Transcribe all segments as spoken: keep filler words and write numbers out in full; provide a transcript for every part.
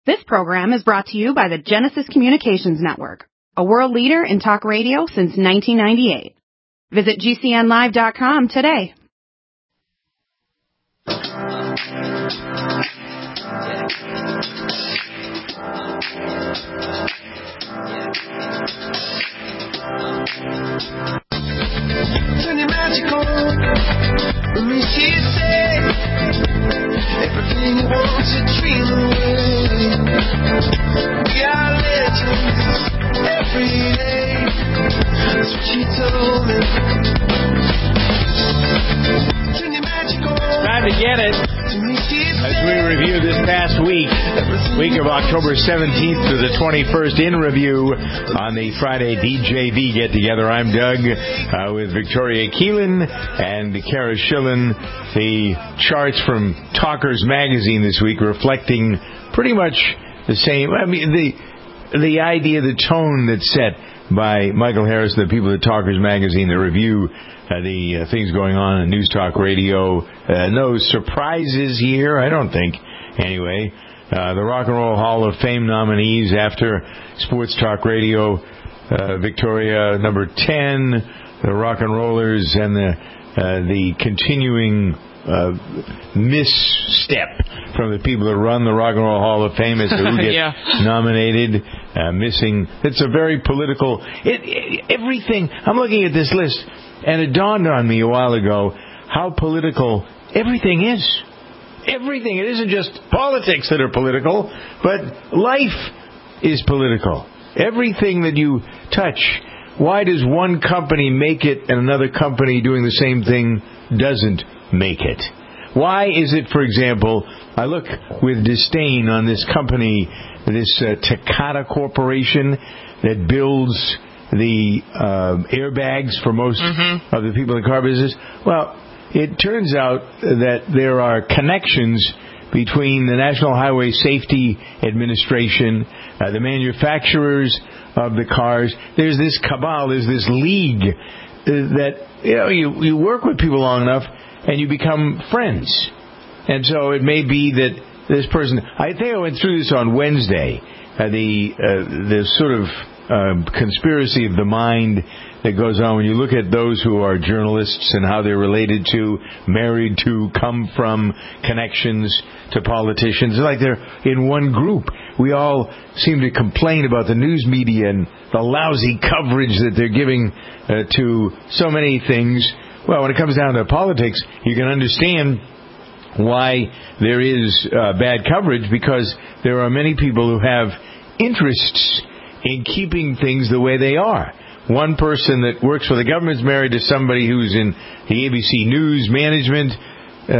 This program is brought to you by the Genesis Communications Network, a world leader in talk radio since nineteen ninety-eight. Visit G C N live dot com today. Turn your magic on. Let me see you say everything you want to dream away. We are legends every day. That's what she told me. Turn your magic on. Time to get it. As we review this past week, week of October seventeenth to the twenty-first, in review on the Friday D J V get-together. I'm Doug uh, with Victoria Keelan and Kara Schillen. The charts from Talkers Magazine this week reflecting pretty much the same. I mean, the the idea, the tone that's set by Michael Harris, the people at Talkers Magazine that review Uh, the uh, things going on in News Talk Radio. Uh, no surprises here, I don't think. Anyway, uh, the Rock and Roll Hall of Fame nominees after Sports Talk Radio, uh, Victoria, number ten, the Rock and Rollers, and the uh, the continuing uh, misstep from the people that run the Rock and Roll Hall of Fame as to who gets yeah. nominated. Uh, missing. It's a very political. It, it, everything. I'm looking at this list. And it dawned on me a while ago how political everything is. Everything. It isn't just politics that are political, but life is political. Everything that you touch. Why does one company make it and another company doing the same thing doesn't make it? Why is it, for example, I look with disdain on this company, this uh, Takata Corporation that builds the uh, airbags for most mm-hmm. of the people in the car business. Well, it turns out that there are connections between the National Highway Safety Administration, uh, the manufacturers of the cars. There's this cabal, there's this league that, you know, you, you work with people long enough and you become friends. And so it may be that this person, I think I went through this on Wednesday, uh, the uh, the sort of Uh, conspiracy of the mind that goes on when you look at those who are journalists and how they're related to, married to, come from, connections to politicians. It's like they're in one group. We all seem to complain about the news media and the lousy coverage that they're giving uh, to so many things. Well, when it comes down to politics, you can understand why there is uh, bad coverage, because there are many people who have interests in keeping things the way they are. One person that works for the government is married to somebody who's in the A B C News management uh,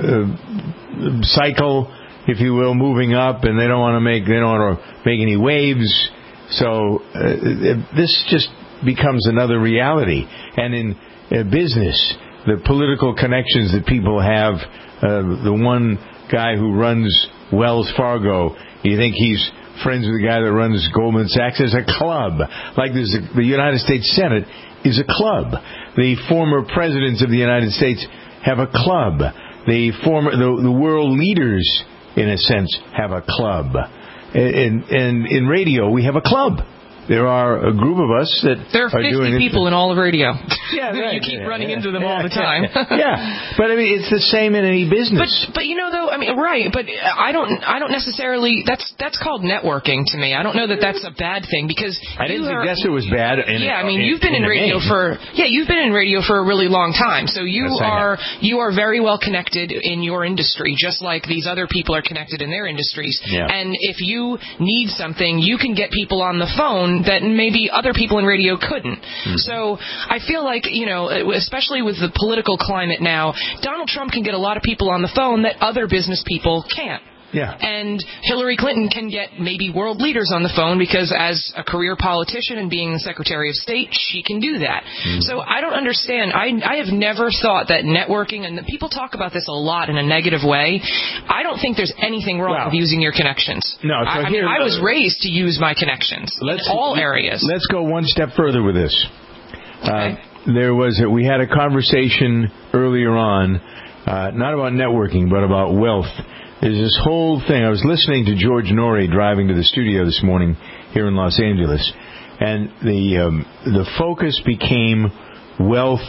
uh, cycle, if you will, moving up, and they don't want to make they don't want to make any waves. So uh, this just becomes another reality. And in uh, business, the political connections that people have. Uh, the one guy who runs Wells Fargo, you think he's friends with the guy that runs Goldman Sachs. There's a club. Like there's a, the United States Senate is a club. The former presidents of the United States have a club. The former the, the world leaders, in a sense, have a club. And, and in radio, we have a club. There are a group of us that there are fifty are doing people in all of radio. Yeah, right. You keep yeah, running yeah, into them yeah, all the time. Yeah, but I mean, it's the same in any business. But but you know though, I mean, right? But I don't I don't necessarily. That's that's called networking to me. I don't know that that's a bad thing, because I didn't are, suggest it was bad. In, yeah, I mean, in, you've been in, in radio for yeah, you've been in radio for a really long time. So you yes, are you are very well connected in your industry, just like these other people are connected in their industries. Yeah. And if you need something, you can get people on the phone that maybe other people in radio couldn't. Mm-hmm. So I feel like, you know, especially with the political climate now, Donald Trump can get a lot of people on the phone that other business people can't. Yeah. And Hillary Clinton can get maybe world leaders on the phone because as a career politician and being the Secretary of State, she can do that. Mm-hmm. So I don't understand. I, I have never thought that networking, and the people talk about this a lot in a negative way. I don't think there's anything wrong wow. with using your connections. No, so I, I here, mean, I was raised to use my connections let's, in all areas. Let's go one step further with this. Okay. Uh, there was a, we had a conversation earlier on, uh, not about networking, but about wealth. there's this whole thing. I was listening to George Norrie driving to the studio this morning here in Los Angeles, and the um, the focus became wealth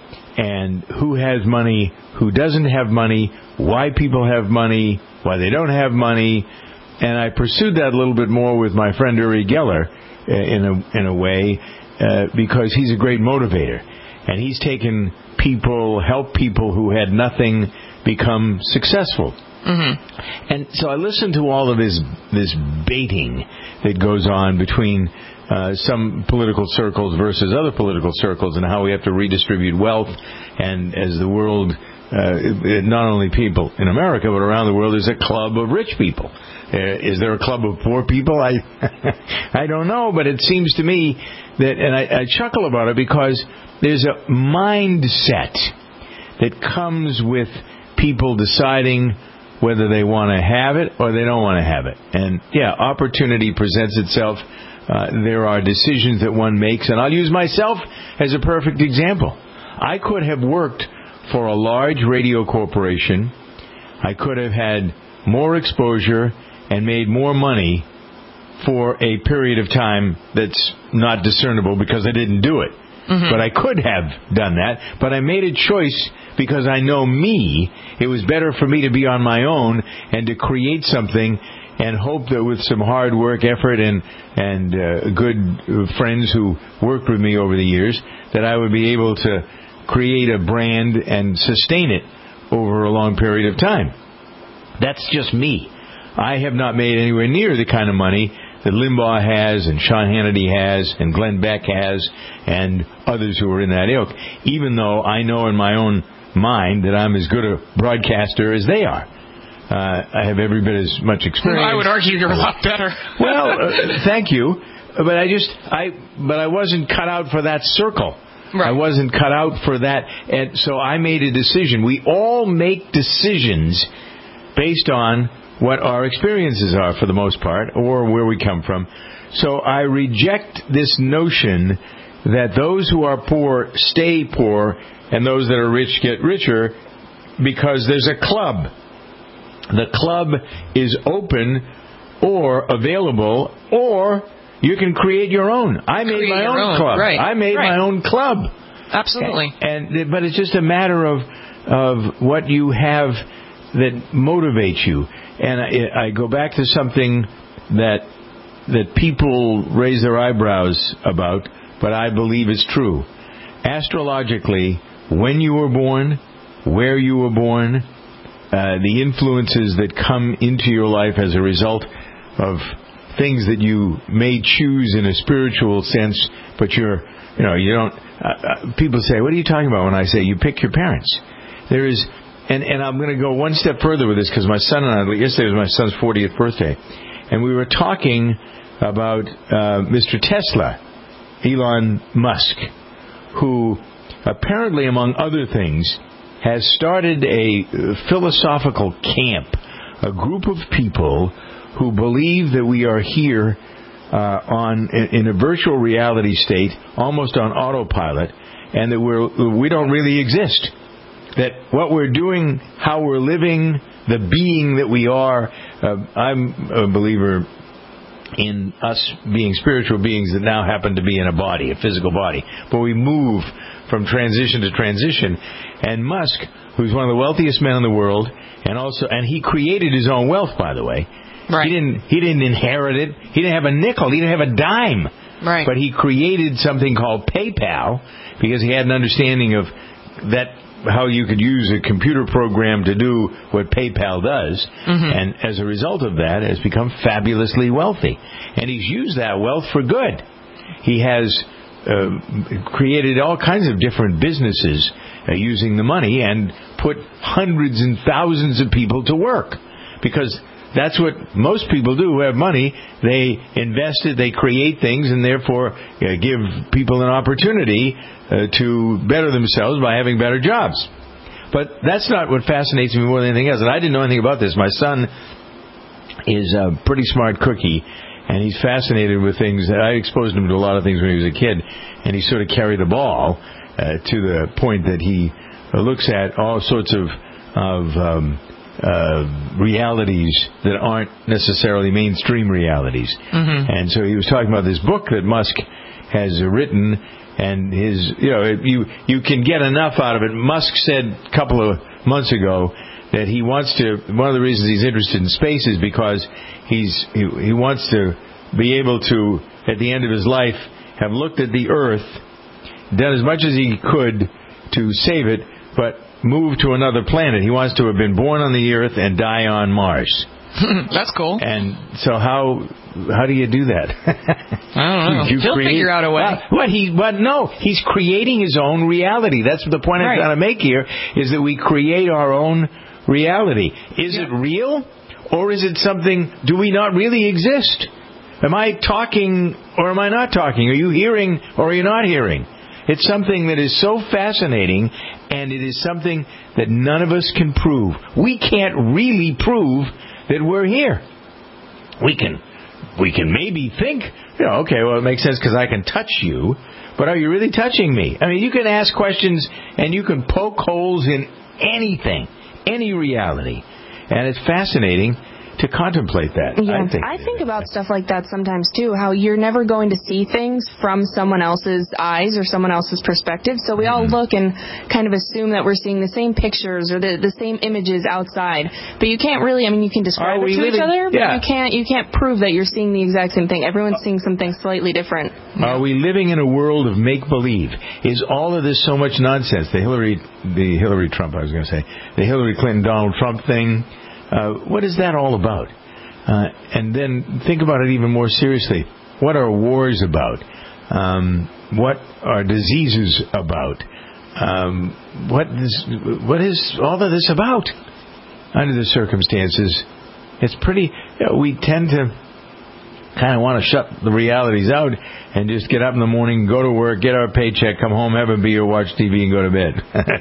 and who has money, who doesn't have money, why people have money, why they don't have money. And I pursued that a little bit more with my friend Uri Geller uh, in a in a way uh, because he's a great motivator. And he's taken people, helped people who had nothing become successful. Mm-hmm. And so I listened to all of this this baiting that goes on between uh, some political circles versus other political circles, and how we have to redistribute wealth. And as the world, uh, not only people in America but around the world, there's a club of rich people. Uh, is there a club of poor people? I I don't know, but it seems to me that, and I, I chuckle about it because there's a mindset that comes with people deciding whether they want to have it or they don't want to have it. And, yeah, opportunity presents itself. Uh, there are decisions that one makes. And I'll use myself as a perfect example. I could have worked for a large radio corporation. I could have had more exposure and made more money for a period of time that's not discernible because I didn't do it. Mm-hmm. But I could have done that. But I made a choice because I know me. It was better for me to be on my own and to create something and hope that with some hard work, effort, and and uh, good friends who worked with me over the years, that I would be able to create a brand and sustain it over a long period of time. That's just me. I have not made anywhere near the kind of money that Limbaugh has, and Sean Hannity has, and Glenn Beck has, and others who are in that ilk, even though I know in my own mind that I'm as good a broadcaster as they are. Uh, I have every bit as much experience. Well, I would argue you're a lot better. Well, uh, thank you. But I just, I, but I wasn't cut out for that circle. Right. I wasn't cut out for that. And so I made a decision. We all make decisions based on what our experiences are for the most part, or where we come from. So I reject this notion that those who are poor stay poor and those that are rich get richer because there's a club. The club is open or available, or you can create your own. I made create my own, own club. Right. I made right. my own club. Absolutely. And, and but it's just a matter of of what you have that motivates you. And I, I go back to something that that people raise their eyebrows about, but I believe is true. Astrologically, when you were born, where you were born, uh, the influences that come into your life as a result of things that you may choose in a spiritual sense, but you're, you know, you don't. Uh, uh, people say, "What are you talking about?" When I say you pick your parents, there is. And, and I'm going to go one step further with this because my son and I, yesterday was my son's fortieth birthday, and we were talking about uh, Mister Tesla, Elon Musk, who apparently, among other things, has started a philosophical camp, a group of people who believe that we are here uh, on in a virtual reality state, almost on autopilot, and that we're we don't really exist. That what we're doing, how we're living, the being that we are, uh, I'm a believer in us being spiritual beings that now happen to be in a body, a physical body. But we move from transition to transition. And Musk, who's one of the wealthiest men in the world, and also, and he created his own wealth, by the way. Right. He didn't, he didn't inherit it. He didn't have a nickel. He didn't have a dime. Right. But he created something called PayPal because he had an understanding of that, how you could use a computer program to do what PayPal does, mm-hmm. and as a result of that has become fabulously wealthy. And he's used that wealth for good. He has uh, created all kinds of different businesses uh, using the money and put hundreds and thousands of people to work. Because that's what most people do who have money. They invest it, they create things, and therefore uh, give people an opportunity uh, to better themselves by having better jobs. But that's not what fascinates me more than anything else. And I didn't know anything about this. My son is a pretty smart cookie, and he's fascinated with things. I exposed him to a lot of things when he was a kid, and he sort of carried the ball uh, to the point that he uh, looks at all sorts of, of um, uh, realities that aren't necessarily mainstream realities. Mm-hmm. And so he was talking about this book that Musk has written, and his, you know, you you can get enough out of it. Musk said a couple of months ago that he wants to, one of the reasons he's interested in space is because he's he, he wants to be able to, at the end of his life, have looked at the Earth, done as much as he could to save it, but move to another planet. He wants to have been born on the Earth and die on Mars. That's cool. And so how how do you do that? I don't know. You He'll create, figure out a way. Uh, what he? What? No, he's creating his own reality. That's the point Right. I'm trying to make here: is that we create our own reality. Is Yeah. it real, or is it something? Do we not really exist? Am I talking, or am I not talking? Are you hearing, or are you not hearing? It's something that is so fascinating, and it is something that none of us can prove. We can't really prove that we're here. We can, we can maybe think, you know, okay, well, it makes sense because I can touch you, but are you really touching me? I mean, you can ask questions and you can poke holes in anything, any reality, and it's fascinating to contemplate that. Yeah, I think, I think about stuff like that sometimes too, how you're never going to see things from someone else's eyes or someone else's perspective. So we all look and kind of assume that we're seeing the same pictures or the, the same images outside. But you can't really, I mean, you can describe Are it we to living- each other, but yeah. you can't you can't prove that you're seeing the exact same thing. Everyone's seeing something slightly different. Are we living in a world of make-believe? Is all of this so much nonsense? The Hillary, the Hillary Trump, I was going to say, the Hillary Clinton Donald Trump thing, uh, what is that all about? Uh, and then think about it even more seriously. What are wars about? Um, what are diseases about? Um, what is what is all of this about? Under the circumstances, it's pretty. You know, we tend to kind of want to shut the realities out and just get up in the morning, go to work, get our paycheck, come home, have a beer, watch T V, and go to bed.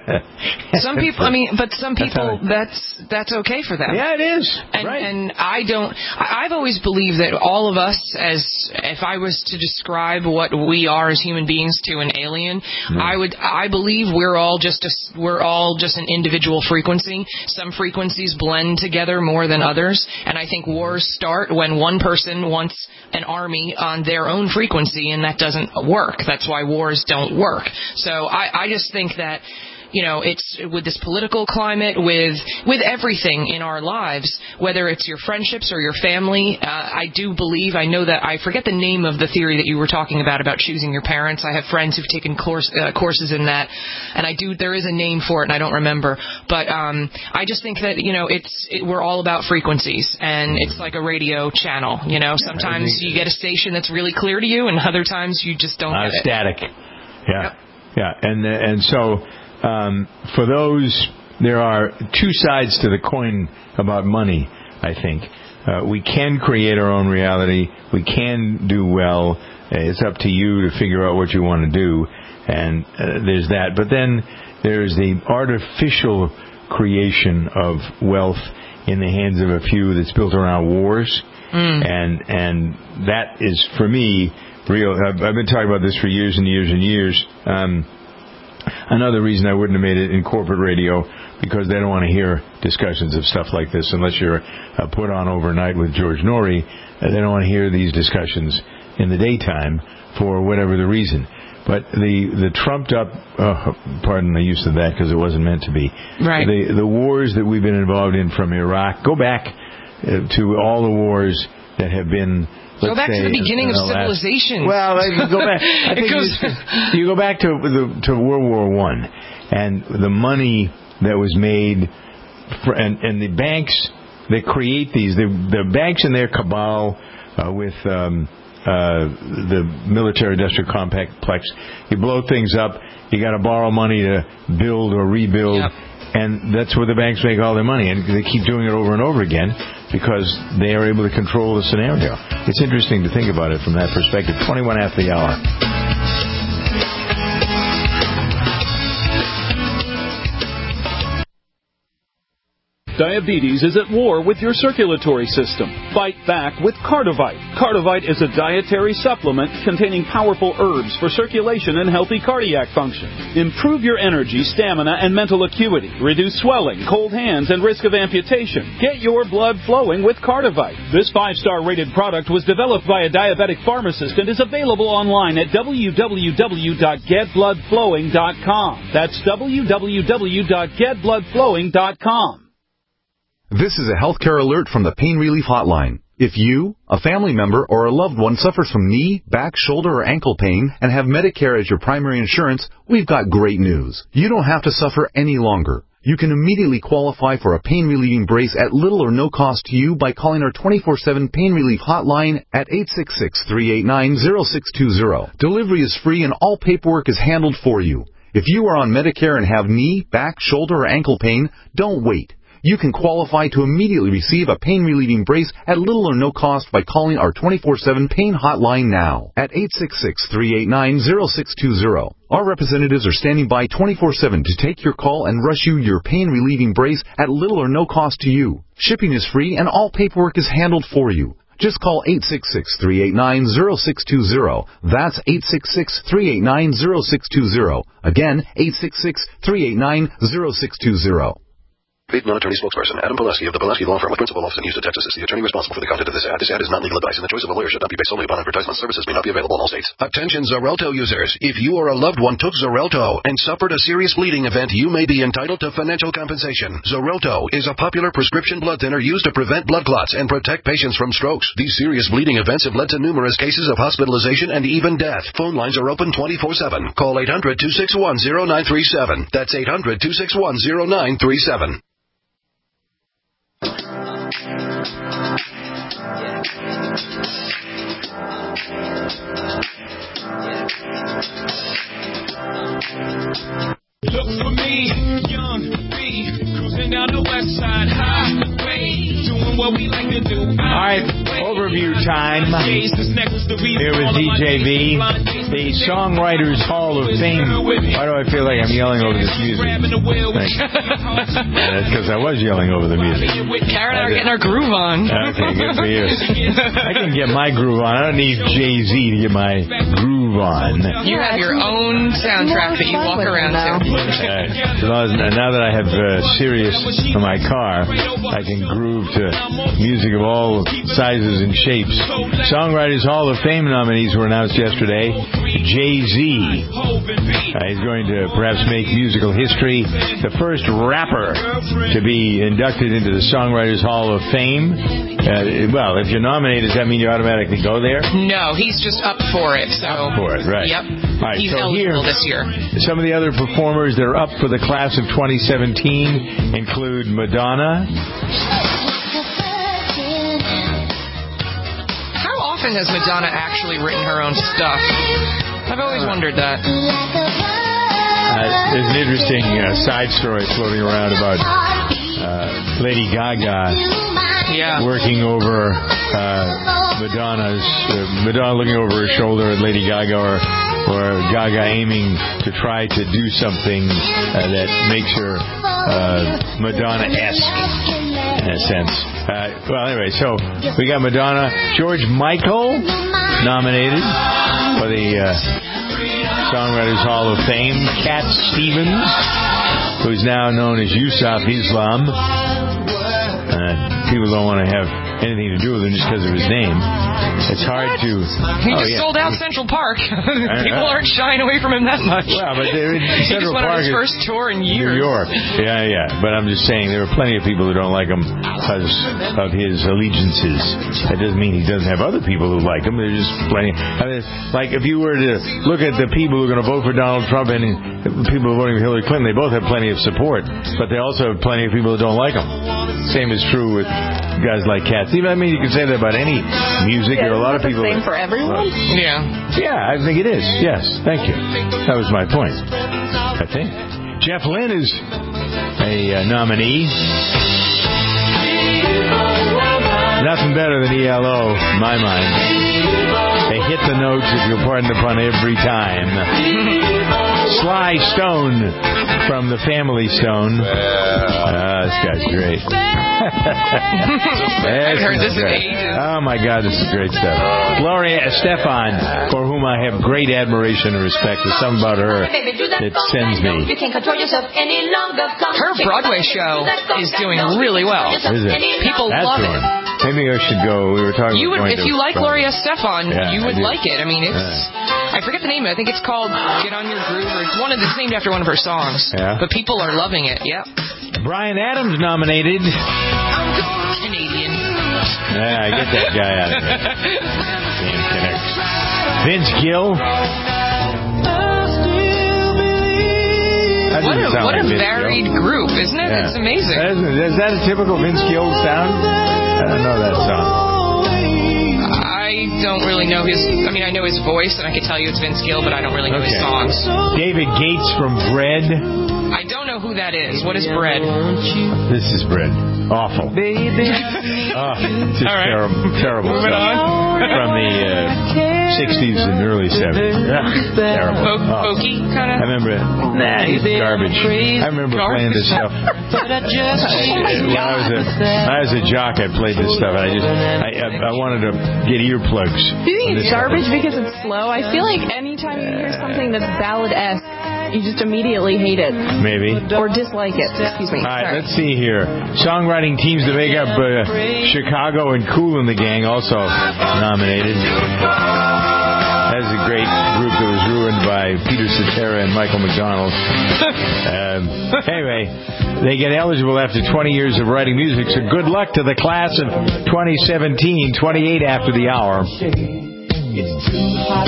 Some people, I mean, but some That's people, how I- that's that's okay for them. Yeah, it is. And, right. and I don't. I- I've always believed that all of us, as if I was to describe what we are as human beings to an alien, I would. I believe we're all just a, we're all just an individual frequency. Some frequencies blend together more than others, and I think wars start when one person wants an army on their own frequency, and that doesn't work. That's why wars don't work. So I, I just think that, you know, it's with this political climate, with with everything in our lives, whether it's your friendships or your family, uh, I do believe, I know that, I forget the name of the theory that you were talking about, about choosing your parents. I have friends who've taken course, uh, courses in that, and I do, there is a name for it, and I don't remember. But um, I just think that, you know, it's it, we're all about frequencies, and it's like a radio channel, you know. Sometimes you get a station that's really clear to you, and other times you just don't Uh, get it. static. Yeah. Yep. Yeah. And, uh, and so, um, for those, there are two sides to the coin about money, I think. Uh, we can create our own reality. We can do well. It's up to you to figure out what you want to do. And uh, there's that. But then there's the artificial creation of wealth in the hands of a few that's built around wars. Mm. And, and that is, for me, real. I've, I've been talking about this for years and years and years. Um, another reason I wouldn't have made it in corporate radio, because they don't want to hear discussions of stuff like this unless you're uh, put on overnight with George Norrie. Uh, they don't want to hear these discussions in the daytime for whatever the reason. But the the trumped up, uh, pardon the use of that because it wasn't meant to be. Right. The the wars that we've been involved in from Iraq, go back uh, to all the wars that have been. Go back say, to the beginning in of the last- civilization. Well, I go back. I think It goes- you, you go back to the, to World War One, and the money that was made, for, and, and the banks that create these, the, the banks and their cabal uh, with um, uh, the military-industrial complex. You blow things up. You got to borrow money to build or rebuild. Yep. And that's where the banks make all their money. And they keep doing it over and over again because they are able to control the scenario. It's interesting to think about it from that perspective. twenty-one after the hour. Diabetes is at war with your circulatory system. Fight back with Cardivite. Cardivite is a dietary supplement containing powerful herbs for circulation and healthy cardiac function. Improve your energy, stamina, and mental acuity. Reduce swelling, cold hands, and risk of amputation. Get your blood flowing with Cardivite. This five-star rated product was developed by a diabetic pharmacist and is available online at w w w dot get blood flowing dot com. That's w w w dot get blood flowing dot com. This is a healthcare alert from the Pain Relief Hotline. If you, a family member, or a loved one suffers from knee, back, shoulder, or ankle pain and have Medicare as your primary insurance, we've got great news. You don't have to suffer any longer. You can immediately qualify for a pain-relieving brace at little or no cost to you by calling our twenty-four seven Pain Relief Hotline at eight six six, three eight nine, zero six two zero. Delivery is free and all paperwork is handled for you. If you are on Medicare and have knee, back, shoulder, or ankle pain, don't wait. You can qualify to immediately receive a pain-relieving brace at little or no cost by calling our twenty-four seven Pain Hotline now at eight six six, three eight nine, zero six two zero. Our representatives are standing by twenty-four seven to take your call and rush you your pain-relieving brace at little or no cost to you. Shipping is free and all paperwork is handled for you. Just call eight six six, three eight nine, zero six two zero. That's eight six six, three eight nine, zero six two zero. Again, eight six six, three eight nine, zero six two zero. Paid non-attorney spokesperson Adam Pileski of the Pileski Law Firm with principal office in Houston, Texas is the attorney responsible for the content of this ad. This ad is not legal advice, and the choice of a lawyer should not be based solely upon advertisement. Services may not be available in all states. Attention Xarelto users. If you or a loved one took Xarelto and suffered a serious bleeding event, you may be entitled to financial compensation. Xarelto is a popular prescription blood thinner used to prevent blood clots and protect patients from strokes. These serious bleeding events have led to numerous cases of hospitalization and even death. Phone lines are open twenty-four seven. Call eight hundred, two six one, zero nine three seven. That's eight hundred, two six one, zero nine three seven. Look for me, young B, cruising down the west side highway, doing what we like to do. All right, overview time. Here with D J V, the Songwriters Hall of Fame. Why do I feel like I'm yelling over this music? That's because I was yelling over the music. Karen and I are getting our groove on. Okay, good for you. I can get my groove on. I don't need Jay-Z to get my groove on. You have your own soundtrack that you walk around to. Right. So now that I have uh, Sirius in my car, I can groove to music of all sizes and shapes. Songwriters Hall of Fame nominees were announced yesterday. Jay-Z. Uh, he's going to perhaps make musical history. The first rapper to be inducted into the Songwriters Hall of Fame. Uh, well, if you're nominated, does that mean you automatically go there? No, he's just up for it. So. Up for it, right. Yep. All right, he's so eligible here, this year. Some of the other performers that are up for the class of twenty seventeen include Madonna. How often has Madonna actually written her own stuff? I've always wondered that. Uh, there's an interesting uh, side story floating around about uh, Lady Gaga yeah. working over uh, Madonna's, uh, Madonna looking over her shoulder at Lady Gaga, or or Gaga aiming to try to do something uh, that makes her uh, Madonna-esque in a sense. Uh, well, anyway, so we got Madonna. George Michael nominated for the uh, Songwriters Hall of Fame. Cat Stevens, who's now known as Yusuf Islam. Uh, people don't want to have anything to do with him just because of his name. It's hard to... He oh, just yeah. sold out Central Park. People aren't shying away from him that much. Well, but they're in Central he just went Park on his first tour in years. New York. Yeah, yeah. But I'm just saying there are plenty of people who don't like him because of his allegiances. That doesn't mean he doesn't have other people who like him. There's just plenty. I mean, like if you were to look at the people who are going to vote for Donald Trump and the people who are voting for Hillary Clinton, they both have plenty of support, but they also have plenty of people who don't like him. Same is true with guys like Cat Stevens. I mean, you can say that about any music. Yeah, there are a lot of people. The same for everyone? Uh, yeah. Yeah, I think it is. Yes, thank you. That was my point. I think Jeff Lynne is a uh, nominee. Nothing better than E L O, in my mind. They hit the notes, if you'll pardon the pun, every time. Sly Stone from the Family Stone. Uh, this guy's great. I've heard this in ages. Oh, my God, this is great stuff. Gloria Estefan, for whom I have great admiration and respect. There's something about her that sends me. Her Broadway show is doing really well. Is it? People That's love one. it. Maybe I should go. We were talking You would, about if going you to like Broadway. Gloria Estefan, Yeah, you would I do. like it. I mean, it's. Yeah. I forget the name of it. I think it's called "Get on Your Groove," or it's one of. It's named after one of her songs. Yeah. But people are loving it. Yep. Bryan Adams nominated. Canadian. Yeah, I get that guy out of here. Damn connect. Vince Gill. That What a, doesn't sound what a like Vince varied Gill. group, isn't it? Yeah. It's amazing. That isn't, is that a typical Vince Gill sound? I don't know that song. I don't really know his. I mean, I know his voice, and I can tell you it's Vince Gill, but I don't really know his Okay. songs. David Gates from Bread. I don't know who that is. What is Bread? This is Bread. Awful. Oh, just All right. terrible, terrible Moving stuff. on. From the uh, sixties and early seventies. Ugh, terrible. Po- Oh. Pokey, kind of. I remember it. Nah, he's garbage. I remember playing this stuff. when I was a when I was a jock, I played this stuff. And I just I, I, I wanted to get earplugs. Do you think on it's this garbage stuff. because it's slow? I feel like anytime you hear something that's ballad-esque, you just immediately hate it. Maybe. Or dislike it. Excuse me. All right, Sorry. let's see here. Songwriting teams to make up uh, Chicago and Kool and the Gang also nominated. That's a great group that was ruined by Peter Cetera and Michael McDonald. um, anyway, they get eligible after twenty years of writing music, so good luck to the class of twenty seventeen, twenty-eight after the hour. It's too hot.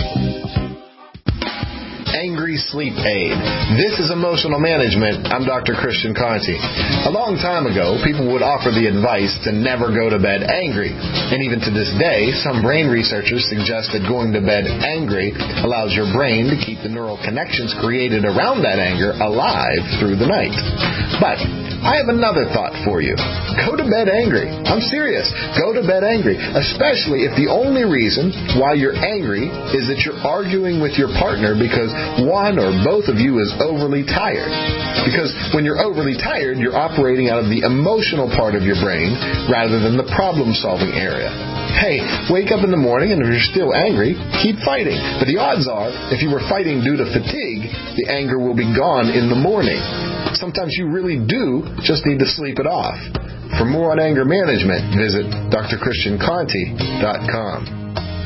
Angry Sleep Aid. This is emotional management. I'm Doctor Christian Conti. A long time ago, people would offer the advice to never go to bed angry. And even to this day, some brain researchers suggest that going to bed angry allows your brain to keep the neural connections created around that anger alive through the night. But I have another thought for you. Go to bed angry. I'm serious. Go to bed angry, especially if the only reason why you're angry is that you're arguing with your partner because one or both of you is overly tired. Because when you're overly tired, you're operating out of the emotional part of your brain rather than the problem-solving area. Hey, wake up in the morning and if you're still angry, keep fighting. But the odds are, if you were fighting due to fatigue, the anger will be gone in the morning. Sometimes you really do just need to sleep it off. For more on anger management, visit D R Christian Conti dot com.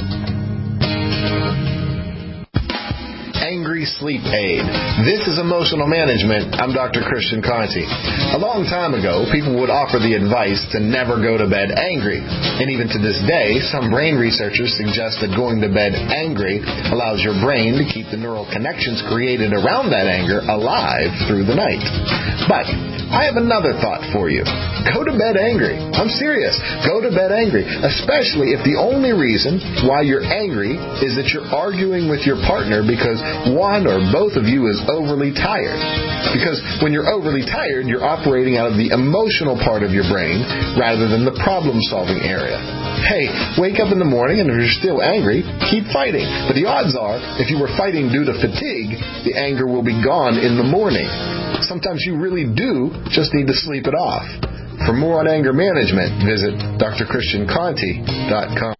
Angry Sleep Aid. This is emotional management. I'm Doctor Christian Conti. A long time ago, people would offer the advice to never go to bed angry. And even to this day, some brain researchers suggest that going to bed angry allows your brain to keep the neural connections created around that anger alive through the night. But I have another thought for you. Go to bed angry. I'm serious. Go to bed angry, especially if the only reason why you're angry is that you're arguing with your partner because one or both of you is overly tired. Because when you're overly tired, you're operating out of the emotional part of your brain rather than the problem-solving area. Hey, wake up in the morning and if you're still angry, keep fighting. But the odds are, if you were fighting due to fatigue, the anger will be gone in the morning. Sometimes you really do just need to sleep it off. For more on anger management, visit D R Christian Conti dot com.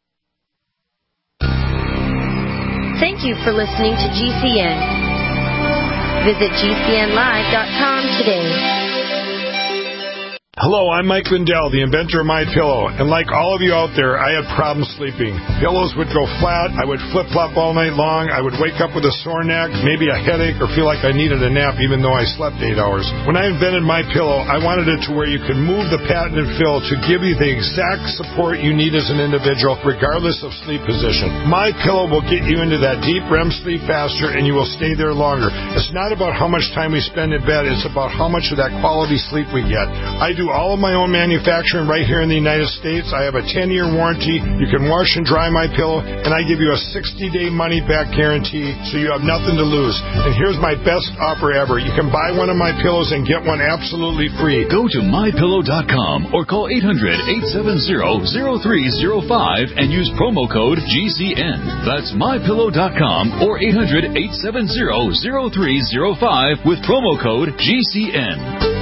Thank you for listening to G C N. Visit G C N live dot com today. Hello, I'm Mike Lindell, the inventor of MyPillow, and like all of you out there, I had problems sleeping. Pillows would go flat, I would flip-flop all night long, I would wake up with a sore neck, maybe a headache, or feel like I needed a nap even though I slept eight hours. When I invented MyPillow, I wanted it to where you could move the patented fill to give you the exact support you need as an individual, regardless of sleep position. MyPillow will get you into that deep R E M sleep faster, and you will stay there longer. It's not about how much time we spend in bed, it's about how much of that quality sleep we get. I do do all of my own manufacturing right here in the United States. I have a ten-year warranty. You can wash and dry my pillow, and I give you a sixty-day money-back guarantee, so you have nothing to lose. And here's my best offer ever. You can buy one of my pillows and get one absolutely free. Go to my pillow dot com or call eight hundred, eight seven zero, zero three zero five and use promo code G C N. That's my pillow dot com or eight hundred, eight seven zero, zero three zero five with promo code G C N.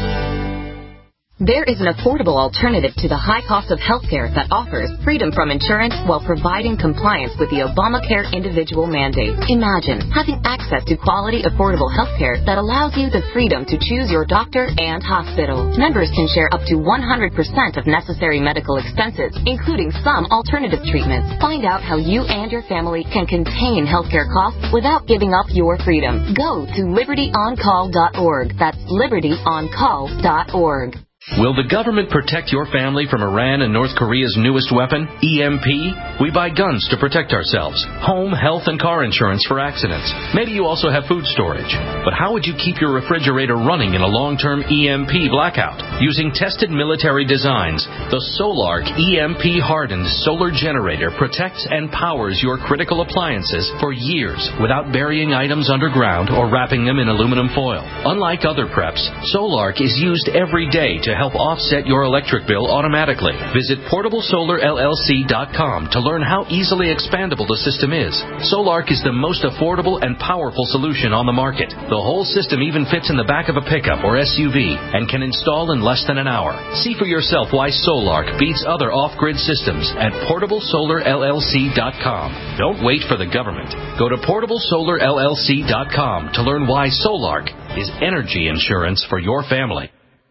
There is an affordable alternative to the high cost of healthcare that offers freedom from insurance while providing compliance with the Obamacare individual mandate. Imagine having access to quality, affordable healthcare that allows you the freedom to choose your doctor and hospital. Members can share up to one hundred percent of necessary medical expenses, including some alternative treatments. Find out how you and your family can contain healthcare costs without giving up your freedom. Go to liberty on call dot org. That's liberty on call dot org. Will the government protect your family from Iran and North Korea's newest weapon, E M P? We buy guns to protect ourselves, home, health, and car insurance for accidents. Maybe you also have food storage. But how would you keep your refrigerator running in a long-term E M P blackout? Using tested military designs, the Solark E M P-hardened solar generator protects and powers your critical appliances for years without burying items underground or wrapping them in aluminum foil. Unlike other preps, Solark is used every day to help offset your electric bill automatically. Visit portable solar L L C dot com to learn how easily expandable the system is. Solark is the most affordable and powerful solution on the market. The whole system even fits in the back of a pickup or S U V and can install in less than an hour. See for yourself why Solark beats other off-grid systems at portable solar L L C dot com. Don't wait for the government. Go to portable solar L L C dot com to learn why Solark is energy insurance for your family.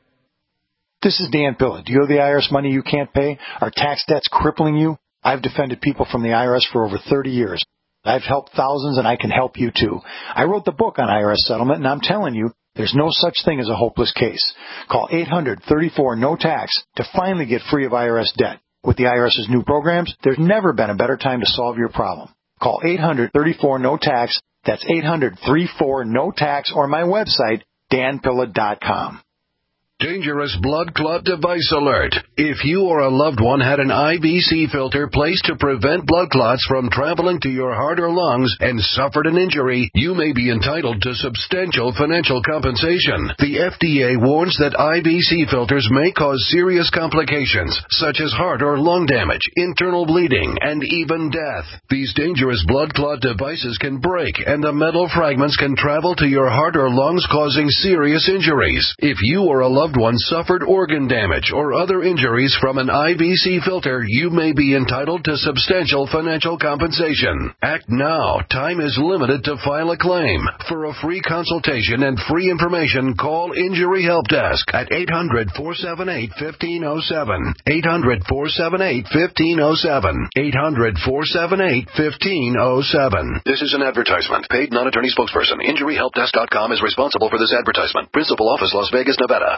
This is Dan Pilla. Do you owe the I R S money you can't pay? Are tax debts crippling you? I've defended people from the I R S for over thirty years. I've helped thousands, and I can help you too. I wrote the book on I R S settlement, and I'm telling you, there's no such thing as a hopeless case. Call eight hundred, thirty-four, no tax to finally get free of I R S debt. With the IRS's new programs, there's never been a better time to solve your problem. Call eight hundred, thirty-four, no tax. That's eight hundred, thirty-four, no tax, or my website, dan pilla dot com. Dangerous blood clot device alert. If you or a loved one had an I V C filter placed to prevent blood clots from traveling to your heart or lungs and suffered an injury, you may be entitled to substantial financial compensation. The F D A warns that I V C filters may cause serious complications, such as heart or lung damage, internal bleeding, and even death. These dangerous blood clot devices can break, and the metal fragments can travel to your heart or lungs, causing serious injuries. If you or a loved one suffered organ damage or other injuries from an I V C filter, you may be entitled to substantial financial compensation. Act now. Time is limited to file a claim. For a free consultation and free information, call Injury Help Desk at eight hundred, four seven eight, one five zero seven. eight hundred, four seven eight, one five zero seven. eight hundred, four seven eight, one five zero seven. This is an advertisement. Paid non-attorney spokesperson. Injury Help Desk dot com is responsible for this advertisement. Principal office, Las Vegas, Nevada.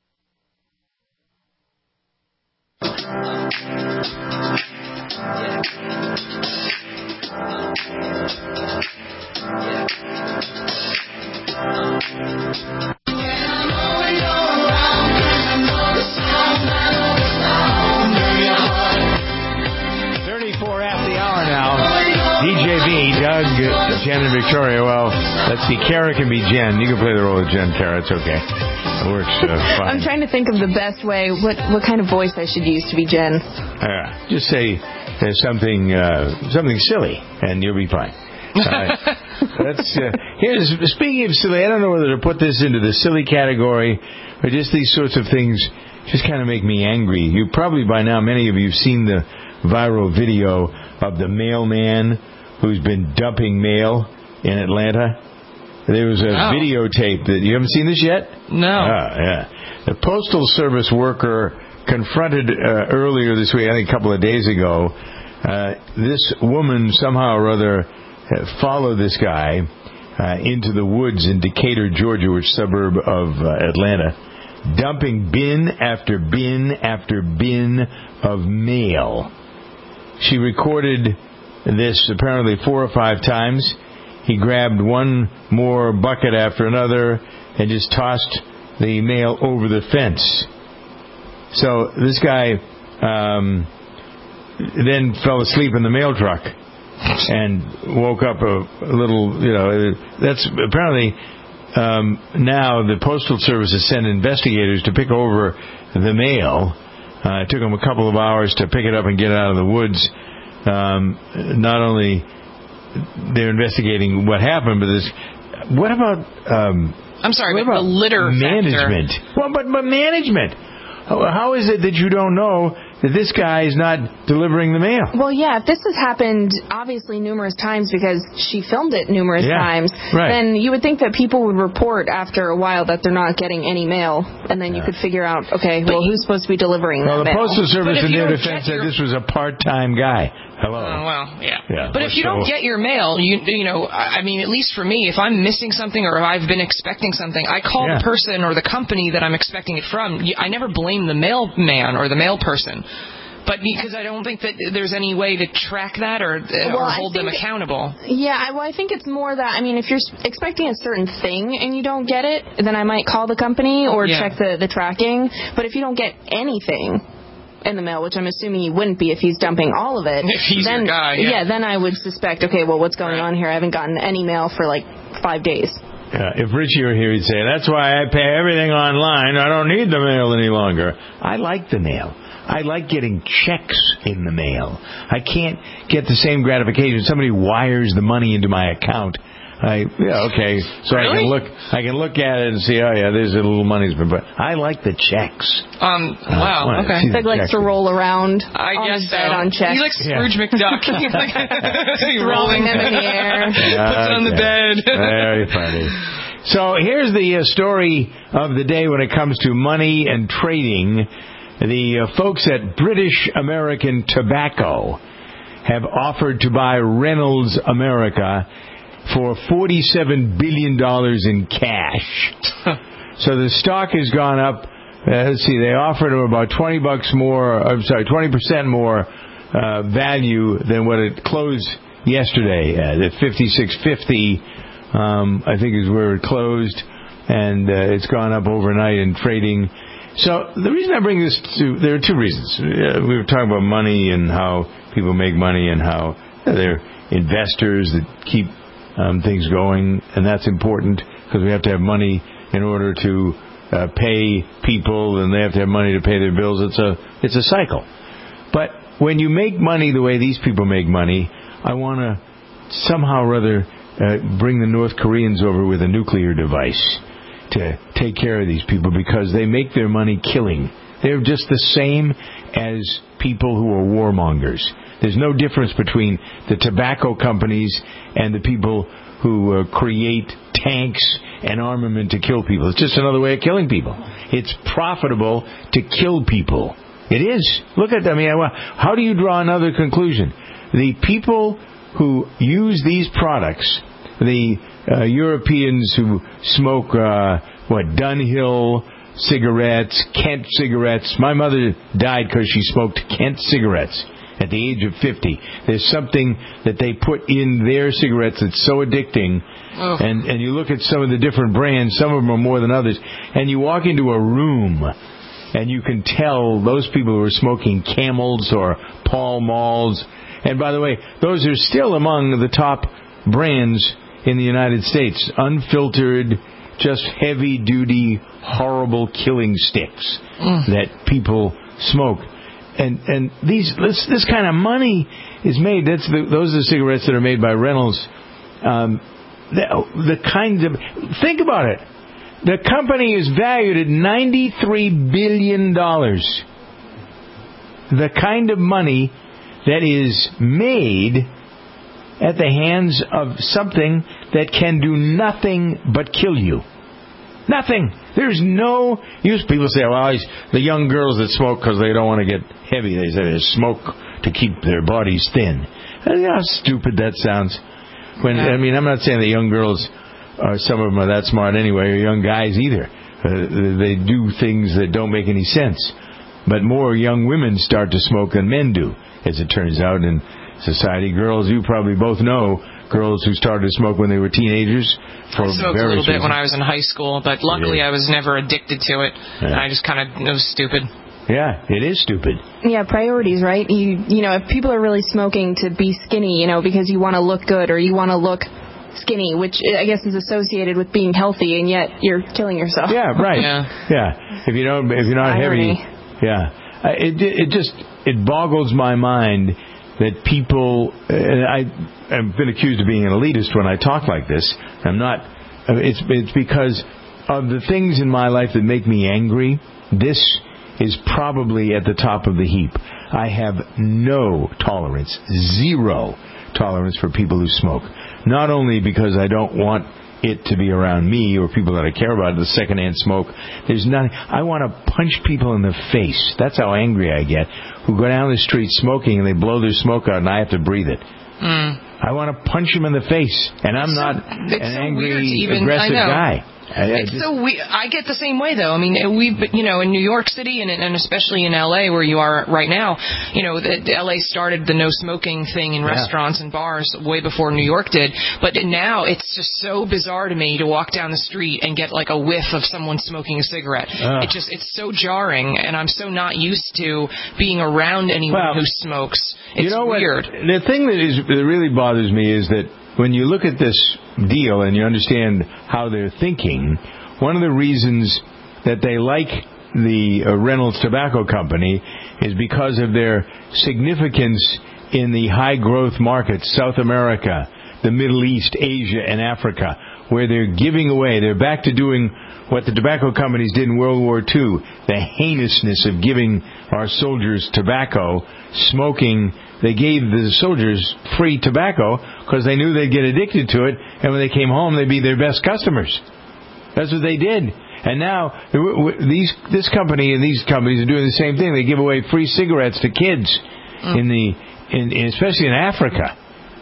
thirty-four after the hour now. D J V, Doug, Jen, and Victoria. Well, let's see. Kara can be Jen. You can play the role of Jen, Kara. It's okay. It works uh, fine. I'm trying to think of the best way, what what kind of voice I should use to be Jen. Uh, just say uh, something uh, something silly, and you'll be fine. Uh, that's, uh, here's, speaking of silly, I don't know whether to put this into the silly category or just these sorts of things just kind of make me angry. You probably by now, many of you have seen the viral video of the mailman who's been dumping mail in Atlanta. There was a oh. videotape that you haven't seen this yet? No. Ah, yeah. The Postal Service worker confronted uh, earlier this week, I think a couple of days ago, uh, this woman somehow or other uh, followed this guy uh, into the woods in Decatur, Georgia, which suburb of uh, Atlanta, dumping bin after bin after bin of mail. She recorded this apparently four or five times. He grabbed one more bucket after another and just tossed the mail over the fence. So this guy um, then fell asleep in the mail truck and woke up a, a little, you know, that's apparently um, now the Postal Service has sent investigators to pick over the mail. Uh, it took them a couple of hours to pick it up and get it out of the woods. Um, not only they're investigating what happened, but this, what about... Um, I'm sorry, what but about the litter management? factor. Well, but, but management. How, how is it that you don't know that this guy is not delivering the mail? Well, yeah, if this has happened obviously numerous times because she filmed it numerous Yeah, times, right. then you would think that people would report after a while that they're not getting any mail, and then you Yeah. could figure out, okay, well, who's supposed to be delivering Well, that the mail? Postal Service, in you their don't defense, get said your- this was a part-time guy. Hello. Oh, well, yeah. Yeah, But if you so- don't get your mail, you you know, I I mean, at least for me, if I'm missing something or if I've been expecting something, I call Yeah. the person or the company that I'm expecting it from. You- I never blame the mailman or the mail person. But because I don't think that there's any way to track that or, uh, Well, or I hold them think- accountable. Yeah, I, well, I think it's more that, I mean, if you're expecting a certain thing and you don't get it, then I might call the company or Yeah. check the, the tracking. But if you don't get anything in the mail, which I'm assuming he wouldn't be if he's dumping all of it, If he's then, your guy, yeah. then I would suspect, okay, well, what's going on here? I haven't gotten any mail for like five days. Yeah, if Richie were here, he'd say, that's why I pay everything online. I don't need the mail any longer. I like the mail. I like getting checks in the mail. I can't get the same gratification. Somebody wires the money into my account. I yeah okay, so I Really? can look I can look at it and see, oh yeah, there's a little money's been, but I like the checks. Um. Uh, Wow. well, Okay. see the Doug likes checks. to roll around I on guess his so. bed on checks. He likes Scrooge Yeah. McDuck. He's like Throwing them in the air. Puts it on the bed. Very funny. So here's the uh, story of the day when it comes to money and trading. The uh, folks at British American Tobacco have offered to buy Reynolds America for forty-seven billion dollars in cash. So the stock has gone up. Uh, let's see, they offered them about twenty bucks more. I'm sorry, twenty percent more uh, value than what it closed yesterday at. At fifty-six fifty, um, I think is where it closed, and uh, it's gone up overnight in trading. So the reason I bring this to, there are two reasons. Uh, we were talking about money and how people make money and how uh, they're investors that keep um, things going, and that's important because we have to have money in order to uh, pay people, and they have to have money to pay their bills. It's a it's a cycle. But when you make money the way these people make money, I want to somehow or other uh, bring the North Koreans over with a nuclear device to take care of these people because they make their money killing. They're just the same as people who are warmongers. There's no difference between the tobacco companies and the people who uh, create tanks and armament to kill people. It's just another way of killing people. It's profitable to kill people. It is. Look at, I mean, how do you draw another conclusion? The people who use these products, the uh, Europeans who smoke, uh, what, Dunhill cigarettes, Kent cigarettes. My mother died because she smoked Kent cigarettes at the age of fifty. There's something that they put in their cigarettes that's so addicting. Oh. And, and you look at some of the different brands, some of them are more than others, and you walk into a room and you can tell those people who are smoking Camels or Pall Malls. And by the way, those are still among the top brands in the United States. Unfiltered, just heavy-duty, horrible killing sticks mm. that people smoke. And and these this, this kind of money is made. That's the, those are the cigarettes that are made by Reynolds. Um, the, the kind of think about it. The company is valued at ninety-three billion dollars. The kind of money that is made at the hands of something that can do nothing but kill you. Nothing. There's no use. People say, well, the young girls that smoke because they don't want to get heavy, they say they smoke to keep their bodies thin. You know how stupid that sounds. When I mean, I'm not saying the young girls, are, some of them are that smart anyway, or young guys either. Uh, they do things that don't make any sense. But more young women start to smoke than men do, as it turns out in society. Girls, you probably both know, girls who started to smoke when they were teenagers. For I smoked a little bit reasons. when I was in high school, but luckily I was never addicted to it. Yeah. I just kind of, it was stupid. Yeah, it is stupid. Yeah, priorities, right? You you know, if people are really smoking to be skinny, you know, because you want to look good or you want to look skinny, which I guess is associated with being healthy, and yet you're killing yourself. Yeah, right. Yeah. yeah. If you don't, if you're not Irony. heavy, yeah. Uh, It it just it boggles my mind that people. And I I've been accused of being an elitist when I talk like this. I'm not. It's it's because of the things in my life that make me angry. This is probably at the top of the heap. I have no tolerance, zero tolerance for people who smoke. Not only because I don't want it to be around me or people that I care about, the secondhand smoke. There's nothing. I want to punch people in the face. That's how angry I get. Who go down the street smoking and they blow their smoke out and I have to breathe it. Mm. I want to punch them in the face, and I'm It's so- not it's an so angry, weird to even- aggressive I know. guy. I, I It's just- so we. I get the same way though. I mean, we, you know, in New York City and, and especially in L A where you are right now, you know, the, the L A started the no smoking thing in Yeah. restaurants and bars way before New York did. But now it's just so bizarre to me to walk down the street and get like a whiff of someone smoking a cigarette. Ugh. It just it's so jarring, and I'm so not used to being around anyone Well, who smokes. It's you know weird. What? The thing that is that really bothers me is that when you look at this deal and you understand how they're thinking, one of the reasons that they like the uh, Reynolds Tobacco Company is because of their significance in the high-growth markets, South America, the Middle East, Asia, and Africa, where they're giving away. They're back to doing what the tobacco companies did in World War Two, the heinousness of giving our soldiers tobacco, smoking. They gave the soldiers free tobacco because they knew they'd get addicted to it, and when they came home, they'd be their best customers. That's what they did. And now, these this company and these companies are doing the same thing. They give away free cigarettes to kids, mm. in the, in, in especially in Africa,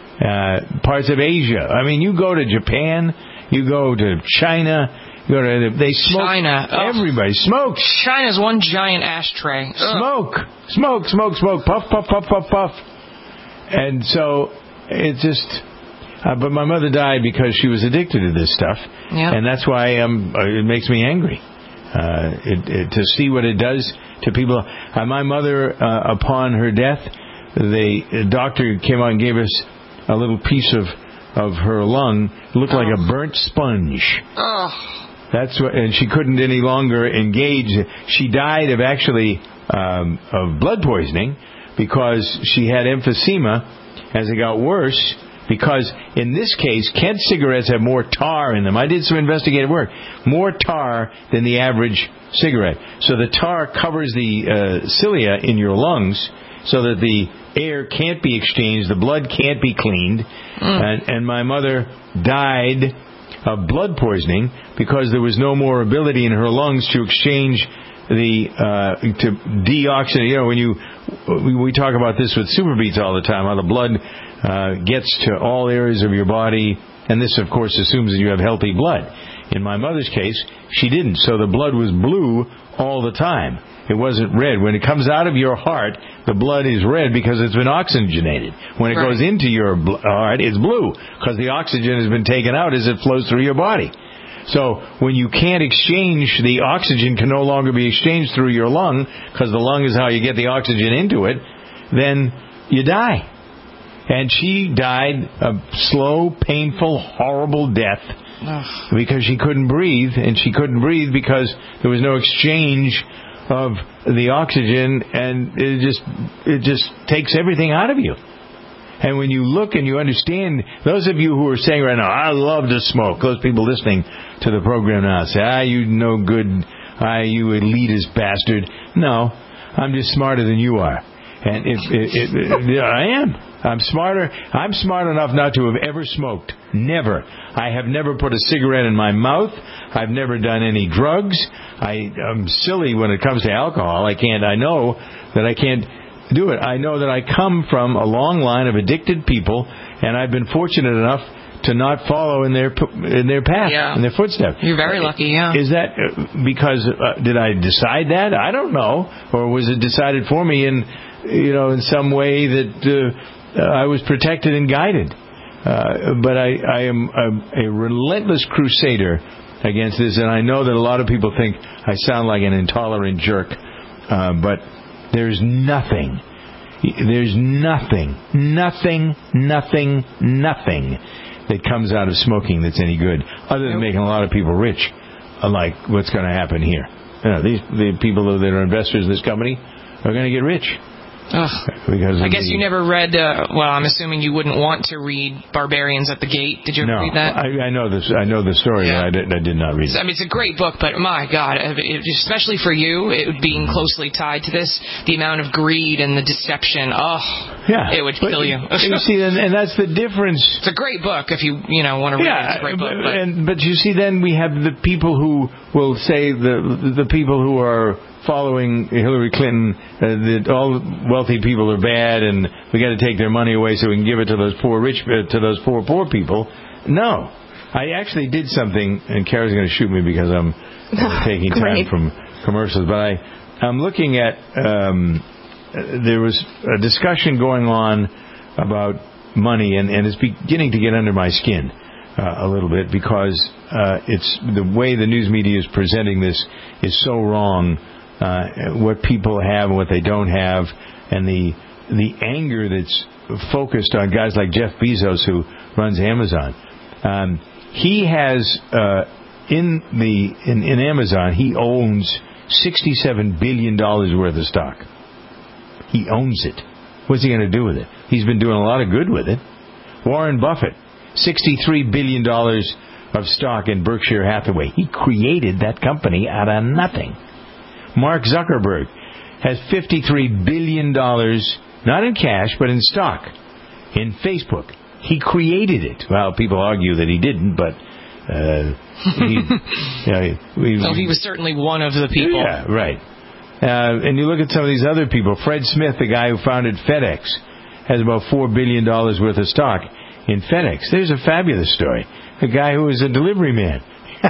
uh, parts of Asia. I mean, you go to Japan, you go to China, you go to they smoke. China, everybody oh. smokes. China's one giant ashtray. Smoke, Ugh. smoke, smoke, smoke, puff, puff, puff, puff, puff. And so it just. Uh, but my mother died because she was addicted to this stuff, yep. and that's why um, it makes me angry uh, it, it, to see what it does to people. Uh, my mother, uh, upon her death, the, the doctor came out and gave us a little piece of, of her lung. It looked oh. like a burnt sponge. Oh. That's what, and she couldn't any longer engage. She died of actually um, of blood poisoning because she had emphysema. As it got worse. Because in this case, Kent cigarettes have more tar in them. I did some investigative work. More tar than the average cigarette. So the tar covers the uh, cilia in your lungs so that the air can't be exchanged, the blood can't be cleaned. Mm. And, and my mother died of blood poisoning because there was no more ability in her lungs to exchange the uh, to deoxygenate. You know, when you we, we talk about this with Super Beats all the time, how the blood uh, gets to all areas of your body, and this, of course, assumes that you have healthy blood. In my mother's case, she didn't, so the blood was blue all the time. It wasn't red. When it comes out of your heart, the blood is red because it's been oxygenated. When it right. goes into your bl- heart, it's blue because the oxygen has been taken out as it flows through your body. So when you can't exchange, the oxygen can no longer be exchanged through your lung because the lung is how you get the oxygen into it, then you die. And she died a slow, painful, horrible death Ugh. because she couldn't breathe, and she couldn't breathe because there was no exchange of the oxygen, and it just it just takes everything out of you. And when you look and you understand, those of you who are saying right now, I love to smoke, those people listening to the program now say, ah, you no good, ah, you elitist bastard. No, I'm just smarter than you are. And if, if, if, if I am. I'm smarter. I'm smart enough not to have ever smoked. Never. I have never put a cigarette in my mouth. I've never done any drugs. I, I'm silly when it comes to alcohol. I can't. I know that I can't do it. I know that I come from a long line of addicted people, and I've been fortunate enough to not follow in their in their path, yeah. in their footsteps. You're very lucky, yeah. Is that because uh, did I decide that? I don't know, or was it decided for me in you know in some way that uh, I was protected and guided? Uh, but I, I am a, a relentless crusader against this, and I know that a lot of people think I sound like an intolerant jerk. Uh, but there's nothing, there's nothing, nothing, nothing, nothing that comes out of smoking that's any good, other than making a lot of people rich, like what's going to happen here. You know, these the people that are investors in this company are going to get rich. Ugh. Because I guess the, you never read, uh, well, I'm assuming you wouldn't want to read Barbarians at the Gate. Did you ever no, read that? I, I know this. I know the story, Yeah. but I did, I did not read it. I mean, it's a great book, but my God, it, especially for you, it being closely tied to this, the amount of greed and the deception, oh, yeah, it would but, kill you. You see, and, and that's the difference. It's a great book if you, you know, want to read yeah, it. It's a great book. But, and, but you see, then we have the people who will say, the the people who are following Hillary Clinton, uh, that all wealthy people are bad, and we got to take their money away so we can give it to those poor rich, uh, to those poor poor people. No, I actually did something, and Kara's going to shoot me because I'm uh, taking time from commercials. But I, I'm looking at. Um, there was a discussion going on about money, and, and it's beginning to get under my skin uh, a little bit because uh, it's the way the news media is presenting this is so wrong. Uh, what people have and what they don't have, and the the anger that's focused on guys like Jeff Bezos, who runs Amazon. Um, he has uh, in the in, in Amazon, he owns sixty-seven billion dollars worth of stock. He owns it. What's he going to do with it? He's been doing a lot of good with it. Warren Buffett, sixty-three billion dollars of stock in Berkshire Hathaway. He created that company out of nothing. Mark Zuckerberg has fifty-three billion dollars, not in cash, but in stock, in Facebook. He created it. Well, people argue that he didn't, but uh, he, you know, we, so he was certainly one of the people. Yeah, right. Uh, and you look at some of these other people. Fred Smith, the guy who founded FedEx, has about four billion dollars worth of stock in FedEx. There's a fabulous story. A guy who was a delivery man.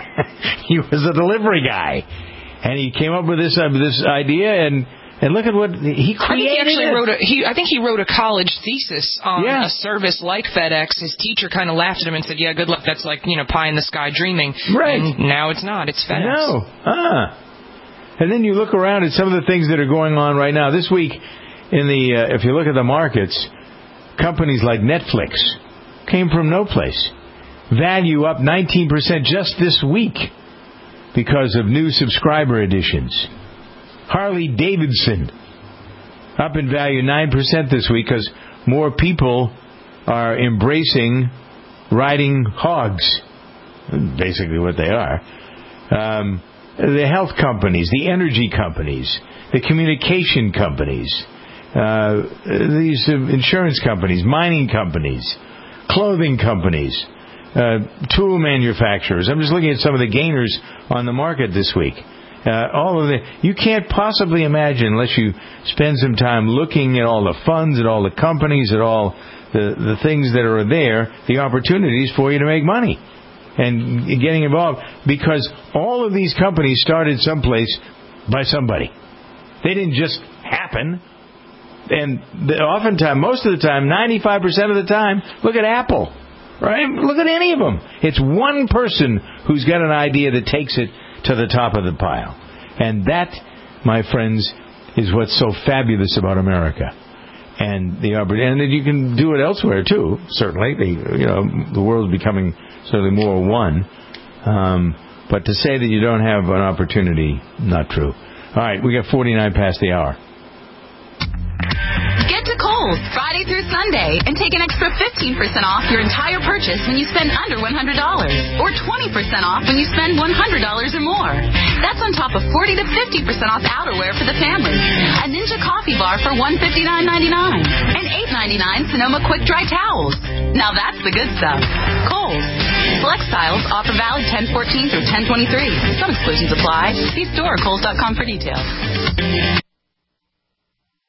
He was a delivery guy. And he came up with this uh, this idea, and, and look at what he created. I think he actually it. wrote a. He, I think he wrote a college thesis on yeah. a service like FedEx. His teacher kind of laughed at him and said, "Yeah, good luck. That's like you know pie in the sky dreaming." Right. And now it's not. It's FedEx. No. Ah. And then you look around at some of the things that are going on right now. This week, in the uh, if you look at the markets, companies like Netflix came from no place. Value up nineteen percent just this week because of new subscriber additions. Harley Davidson up in value nine percent this week because more people are embracing riding hogs. Basically what they are. Um, the health companies, the energy companies, the communication companies, uh, these insurance companies, mining companies, clothing companies, uh, tool manufacturers. I'm just looking at some of the gainers on the market this week. Uh, all of the you can't possibly imagine unless you spend some time looking at all the funds, at all the companies, at all the, the things that are there, the opportunities for you to make money and getting involved, because all of these companies started someplace by somebody. They didn't just happen. And the, oftentimes, most of the time, ninety-five percent of the time, look at Apple, right? Look at any of them. It's one person who's got an idea that takes it to the top of the pile. And that, my friends, is what's so fabulous about America. And the and you can do it elsewhere too. Certainly, the you know the world's becoming certainly more one. Um, but to say that you don't have an opportunity, not true. All right, we got forty-nine past the hour. Get to Kohl's Friday through Sunday and take an extra fifteen percent off your entire purchase when you spend under one hundred dollars, or twenty percent off when you spend one hundred dollars or more. That's on top of forty to fifty percent off outerwear for the family, a Ninja coffee bar for one hundred fifty-nine ninety-nine, and eight ninety-nine Sonoma quick dry towels. Now that's the good stuff. Kohl's. Select styles, offer valid ten fourteen through ten twenty-three. Some exclusions apply. See store or kohls dot com for details.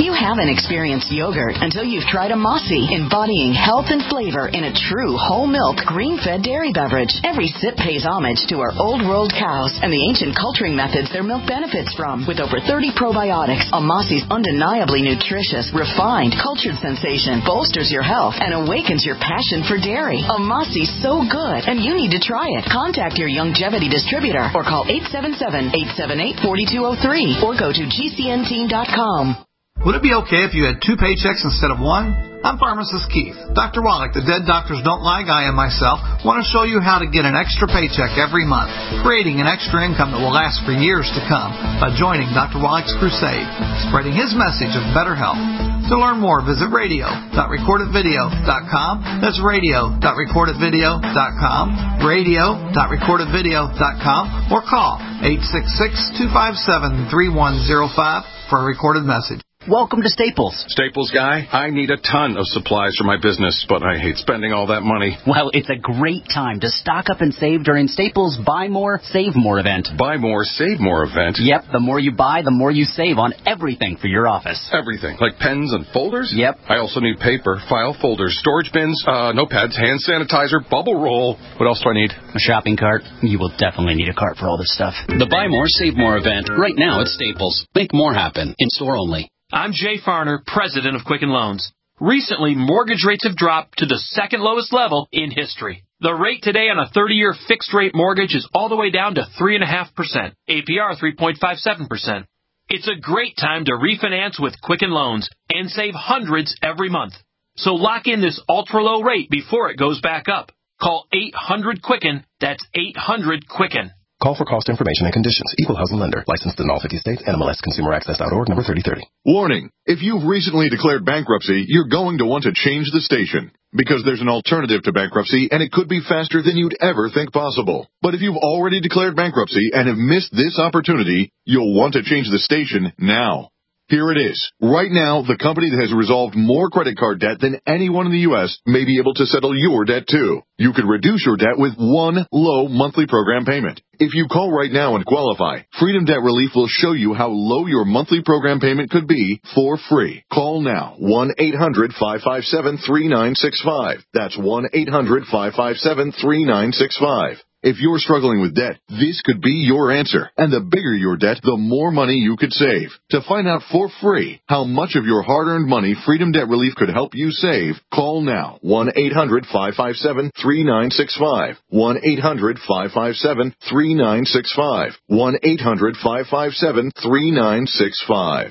You haven't experienced yogurt until you've tried a Mossy, embodying health and flavor in a true whole milk, green-fed dairy beverage. Every sip pays homage to our old world cows and the ancient culturing methods their milk benefits from. With over thirty probiotics, a Mossy's undeniably nutritious, refined, cultured sensation bolsters your health and awakens your passion for dairy. A Mossy's so good, and you need to try it. Contact your Youngevity distributor or call eight seven seven, eight seven eight, four two zero three or go to G C N team dot com. Would it be okay if you had two paychecks instead of one? I'm pharmacist Keith. Doctor Wallach, the Dead Doctors Don't Lie guy, and myself want to show you how to get an extra paycheck every month, creating an extra income that will last for years to come by joining Doctor Wallach's crusade, spreading his message of better health. To learn more, visit radio dot record it video dot com. That's radio dot record it video dot com, radio dot record it video dot com, or call eight six six, two five seven, three one zero five for a recorded message. Welcome to Staples. Staples guy, I need a ton of supplies for my business, but I hate spending all that money. Well, it's a great time to stock up and save during Staples' Buy More, Save More event. Buy More, Save More event? Yep, the more you buy, the more you save on everything for your office. Everything? Like pens and folders? Yep. I also need paper, file folders, storage bins, uh, notepads, hand sanitizer, bubble roll. What else do I need? A shopping cart. You will definitely need a cart for all this stuff. The Buy More, Save More event, right now at Staples. Make more happen, in store only. I'm Jay Farner, president of Quicken Loans. Recently, mortgage rates have dropped to the second lowest level in history. The rate today on a thirty-year fixed-rate mortgage is all the way down to three point five percent, A P R three point five seven percent. It's a great time to refinance with Quicken Loans and save hundreds every month. So lock in this ultra-low rate before it goes back up. Call eight hundred Quicken, that's eight hundred Quicken. Call for cost information and conditions. Equal housing lender. Licensed in all fifty states. N M L S Consumer Access dot org, number thirty thirty. Warning. If you've recently declared bankruptcy, you're going to want to change the station. Because there's an alternative to bankruptcy, and it could be faster than you'd ever think possible. But if you've already declared bankruptcy and have missed this opportunity, you'll want to change the station now. Here it is. Right now, the company that has resolved more credit card debt than anyone in the U S may be able to settle your debt too. You could reduce your debt with one low monthly program payment. If you call right now and qualify, Freedom Debt Relief will show you how low your monthly program payment could be for free. Call now, one eight hundred, five five seven, three nine six five. That's one eight hundred, five five seven, three nine six five. If you're struggling with debt, this could be your answer. And the bigger your debt, the more money you could save. To find out for free how much of your hard-earned money Freedom Debt Relief could help you save, call now. one eight hundred, five five seven, three nine six five. one eight hundred, five five seven, three nine six five. one eight hundred, five five seven, three nine six five.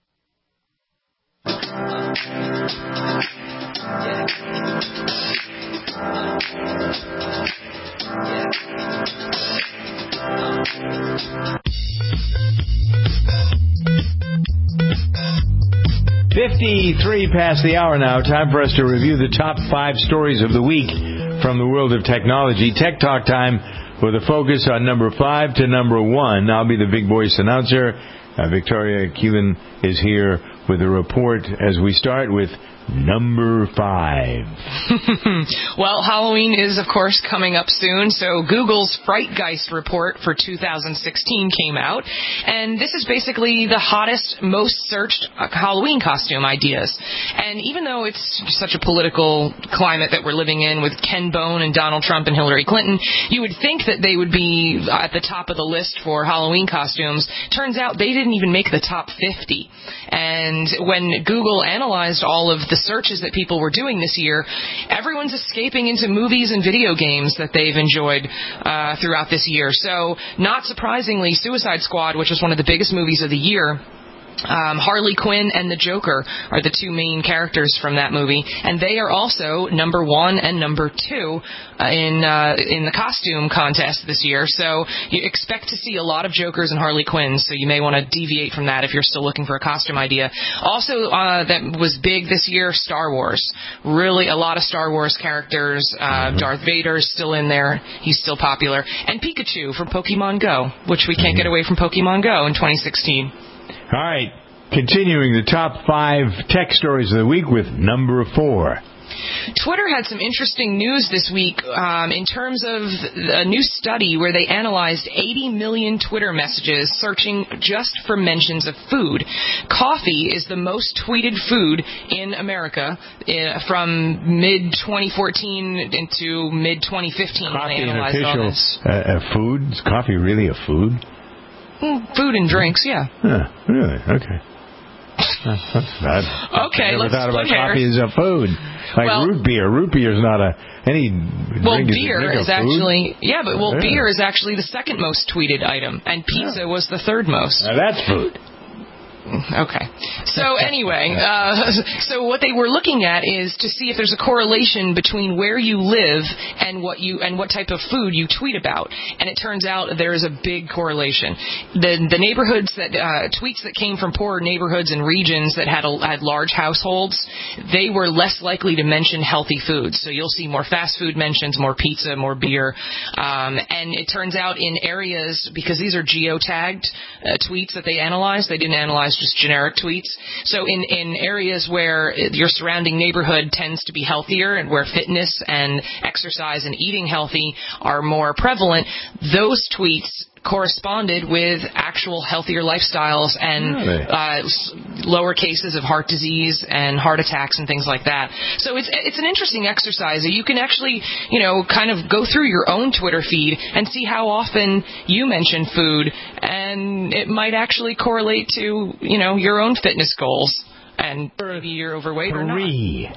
fifty-three past the hour now. Time for us to review the top five stories of the week from the world of technology. Tech Talk time with a focus on number five to number one. I'll be the big voice announcer. Uh, Victoria Keelan is here with a report as we start with number five. Well, Halloween is, of course, coming up soon, so Google's Frightgeist report for two thousand sixteen came out, and this is basically the hottest, most searched Halloween costume ideas. And even though it's such a political climate that we're living in with Ken Bone and Donald Trump and Hillary Clinton, you would think that they would be at the top of the list for Halloween costumes. Turns out they didn't even make the top fifty. And when Google analyzed all of the searches that people were doing this year, everyone's escaping into movies and video games that they've enjoyed uh, throughout this year. So, not surprisingly, Suicide Squad, which was one of the biggest movies of the year, Um, Harley Quinn and the Joker are the two main characters from that movie, and they are also number one and number two uh, in uh, in the costume contest this year. So you expect to see a lot of Jokers and Harley Quinns, so you may want to deviate from that if you're still looking for a costume idea. Also, uh, that was big this year, Star Wars. Really, a lot of Star Wars characters. Uh, Darth Vader is still in there. He's still popular. And Pikachu from Pokemon Go, which we can't get away from Pokemon Go in twenty sixteen. All right, continuing the top five tech stories of the week with number four. Twitter had some interesting news this week um, in terms of a new study where they analyzed eighty million Twitter messages searching just for mentions of food. Coffee is the most tweeted food in America uh, from mid twenty fourteen into mid twenty fifteen. Coffee when they an analyzed all official this. uh, uh, food? Is coffee really a food? Mm, food and drinks, yeah. Huh, really? Okay. That's bad. Okay, I never let's thought about split coffee hairs. as a food. Like Well- root beer. Root beer is not a any. Well, drink beer is, a drink is of food. actually yeah, but well, Yeah. beer is actually the second most tweeted item, and pizza was the third most. Now that's food. Okay. So anyway, uh, so what they were looking at is to see if there's a correlation between where you live and what you and what type of food you tweet about. And it turns out there is a big correlation. The the neighborhoods that uh, tweets that came from poorer neighborhoods and regions that had a, had large households, they were less likely to mention healthy foods. So you'll see more fast food mentions, more pizza, more beer. Um, and it turns out in areas, because these are geotagged uh, tweets that they analyzed, they didn't analyze just generic tweets. So in, in areas where your surrounding neighborhood tends to be healthier and where fitness and exercise and eating healthy are more prevalent, those tweets corresponded with actual healthier lifestyles and Really? uh, s- lower cases of heart disease and heart attacks and things like that. So it's it's an interesting exercise. You can actually, you know, kind of go through your own Twitter feed and see how often you mention food, and it might actually correlate to, you know, your own fitness goals and maybe you're overweight or not. Three.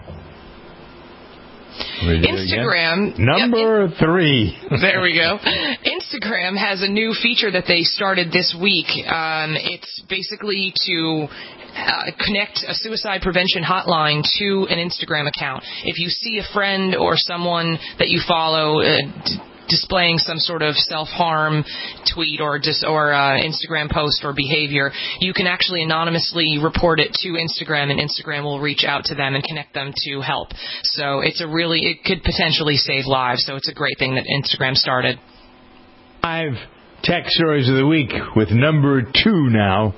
Read it Instagram. again. Number three. There we go. Instagram has a new feature that they started this week. Um, it's basically to uh, connect a suicide prevention hotline to an Instagram account. If you see a friend or someone that you follow uh, d- displaying some sort of self-harm tweet or dis- or uh, Instagram post or behavior, you can actually anonymously report it to Instagram, and Instagram will reach out to them and connect them to help. So it's a really, it could potentially save lives. So it's a great thing that Instagram started. Five tech stories of the week with number two now.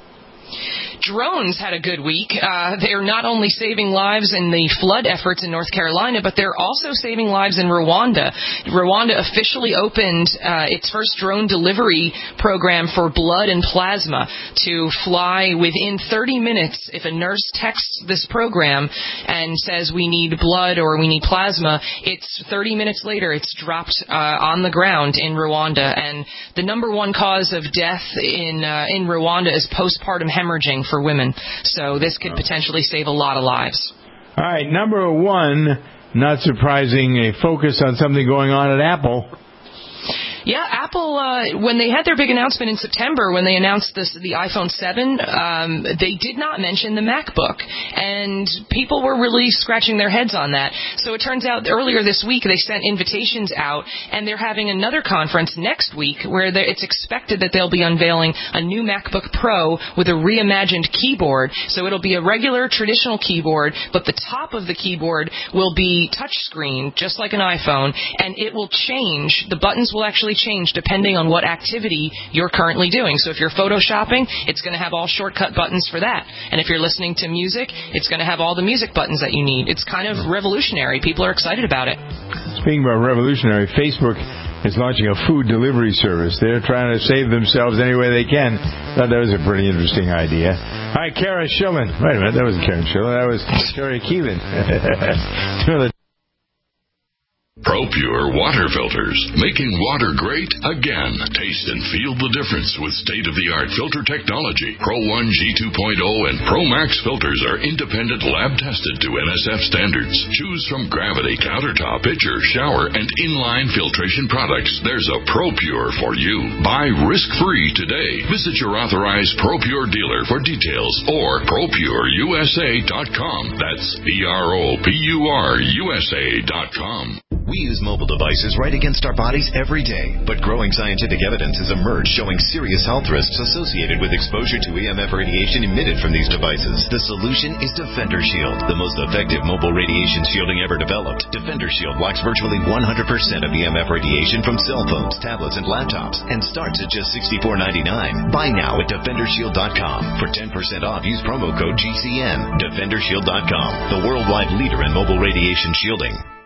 Drones had a good week. Uh, they're not only saving lives in the flood efforts in North Carolina, but they're also saving lives in Rwanda. Rwanda officially opened uh, its first drone delivery program for blood and plasma to fly within thirty minutes. If a nurse texts this program and says we need blood or we need plasma, it's thirty minutes later it's dropped uh, on the ground in Rwanda. And the number one cause of death in uh, in Rwanda is postpartum hemorrhaging for women. So this could potentially save a lot of lives. All right, number one, not surprising, a focus on something going on at Apple. Yeah, Apple, uh, when they had their big announcement in September, when they announced this, the iPhone seven, um, they did not mention the MacBook. And people were really scratching their heads on that. So it turns out earlier this week they sent invitations out, and they're having another conference next week where it's expected that they'll be unveiling a new MacBook Pro with a reimagined keyboard. So it'll be a regular traditional keyboard, but the top of the keyboard will be touchscreen, just like an iPhone, and it will change. The buttons will actually change depending on what activity you're currently doing. So if you're photoshopping, it's going to have all shortcut buttons for that. And if you're listening to music, it's going to have all the music buttons that you need. It's kind of revolutionary. People are excited about it. Speaking about revolutionary, Facebook is launching a food delivery service. They're trying to save themselves any way they can. Thought that was a pretty interesting idea. All right, Kara Schillen. Wait a minute, that wasn't Karen Schillen. That was Sherry Keelan. ProPure water filters, making water great again. Taste and feel the difference with state-of-the-art filter technology. Pro one G two point oh and Pro Max filters are independent lab-tested to N S F standards. Choose from Gravity, Countertop, Pitcher, Shower, and Inline filtration products. There's a ProPure for you. Buy risk-free today. Visit your authorized ProPure dealer for details or Pro Pure U S A dot com. That's P R O P U R U S A dot com. We use mobile devices right against our bodies every day, but growing scientific evidence has emerged showing serious health risks associated with exposure to E M F radiation emitted from these devices. The solution is Defender Shield, the most effective mobile radiation shielding ever developed. Defender Shield blocks virtually one hundred percent of E M F radiation from cell phones, tablets, and laptops, and starts at just sixty-four ninety-nine. Buy now at defender shield dot com. For ten percent off, use promo code G C N. defender shield dot com, the worldwide leader in mobile radiation shielding.